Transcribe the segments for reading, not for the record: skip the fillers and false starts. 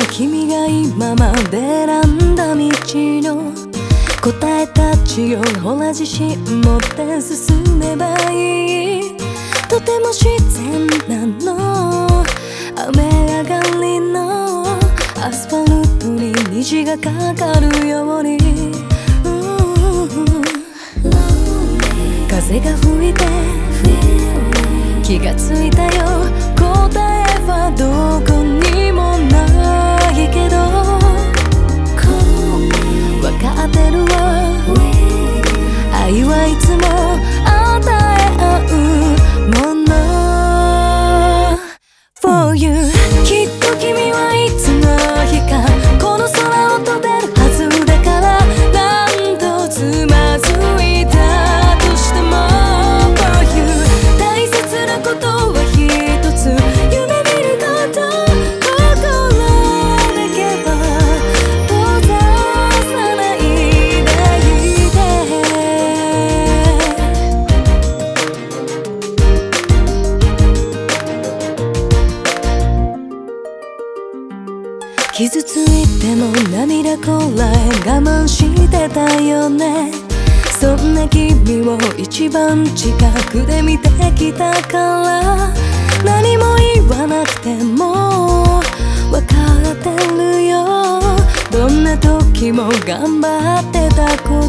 君が今まで選んだ道の答えたちをほら自信持って進めばいい。とても自然なの。雨上がりのアスファルトに虹がかかるように、風が吹いて気がついたよ。答えはどこにもないけどわかってるわ。愛はいつも与え合うもの For you。 きっと君はいつの日かこの空を飛べるはずだから、何度つまずいたとしても For you。 大切なことは一つ、夢見ること心だけは閉ざさないでいて。傷ついても涙こらえ我慢してたよね。そんな君を一番近くで見てきたから、何も言わなくても分かってるよ。どんな時も頑張ってたこと、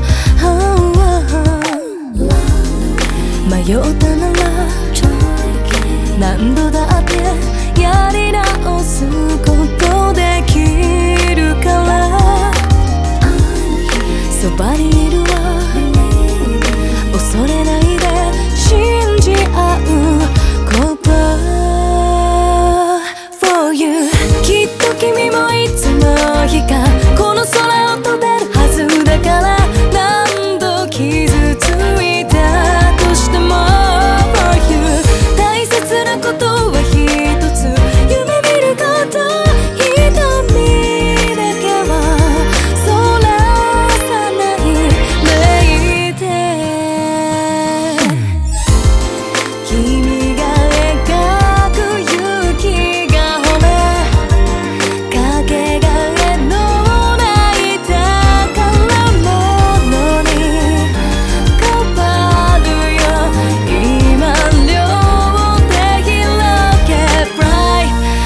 迷ったなら何度だってやり直すことできるから、そばにいるわ。恐れないで信じ合うこと For you。 きっと君もいつの日かこの空を飛べるはずだから、何度傷ついたとしても For you。 大切なことは一つ、夢見ること、瞳だけはそらさないでいて。君が描く雪が褒めかけがえのない宝物に変わるよ。今両手広げ Fly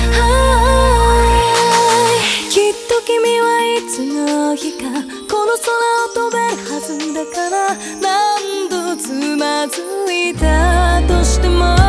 high。 きっと君はいつの日かこの空を飛べるはずだから、何度つまずいたとしても